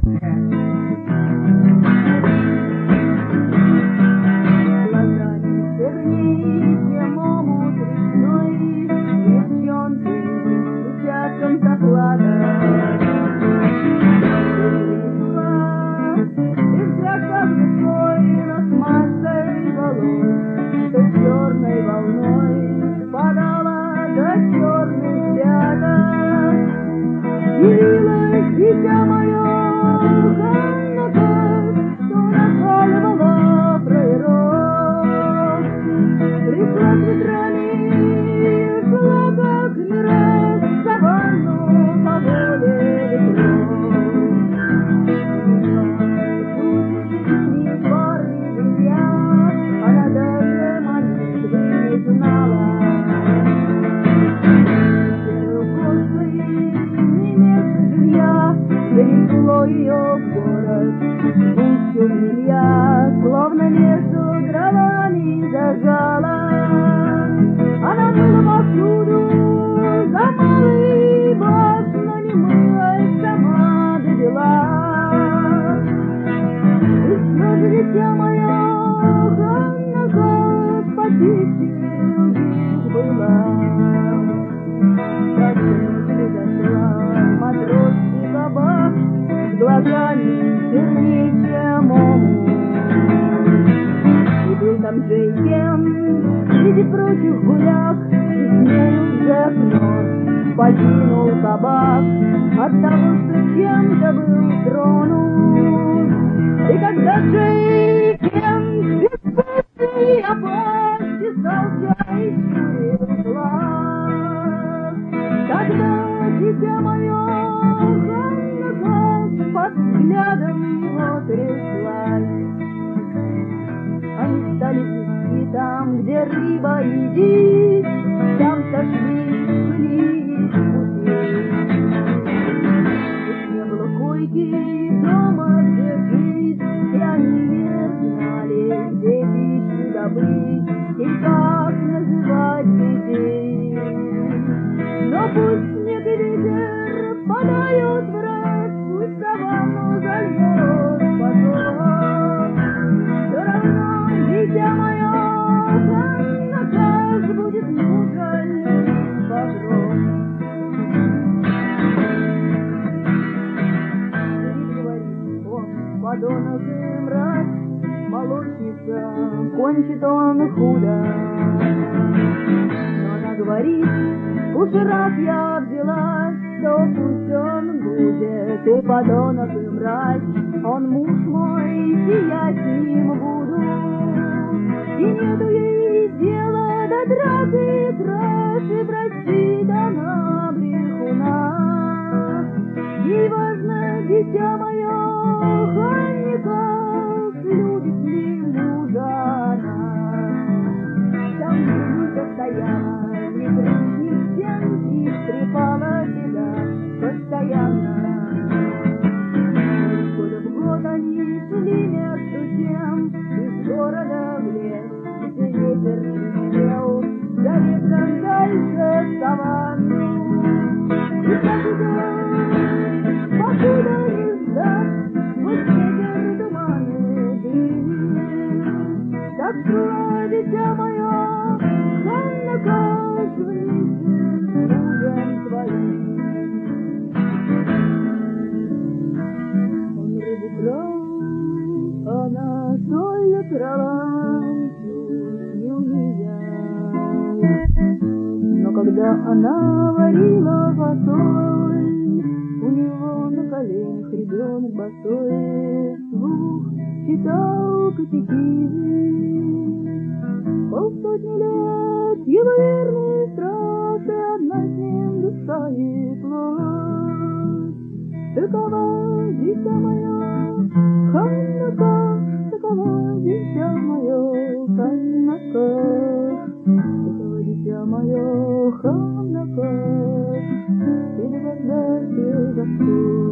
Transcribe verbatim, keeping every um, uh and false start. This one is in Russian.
Покинул кабак от того, что чем-то был тронут. И когда Джей Кент беспутный опасался и чуял глаз, тогда дитя мое Ханна под взглядом его тряслась. Они стали вести там, где рыба и дичь, там сошлись, были не было койки дома, где жить, и они не знали, где пищу добыть и как называть детей. Но пусть снег и ветер падают в раз, пусть саванну зальет поток, все равно, дитя мое, наказ будет мужей покров. Подонок и мразь, молочница, кончит он худо. Но она говорит, уж раз я взялась, то пусть он будет. И подонок и мразь, он муж мой, и я с ним буду. И нету ей дела до драк и трас, и простит она брехуна. Ей важно, дитя мое, Ханников, любит ли мужа она. Там не постоянно, ни крыш, ни стен, и скрипала беда постоянно. Из года в год они шли между тем, из города в лес, где ветер свистел, за ветром дальше саванну. И так идет, покуда не сдаст, вот ветер туманы дым. Так шла, дитя мое, Ханна вместе с мужем своим. Он рыбу крал, она соль крала, не умея. Но когда она варила фасоль, у него на коленях ребенок босой вслух читал катехизм. Полсотни лет его верные страсти, одна с ним душа и плоть. Такова, дитя мое, Ханна, такова, дитя мое, Ханна, такова, дитя мое, Ханна, и догадайся, Господь.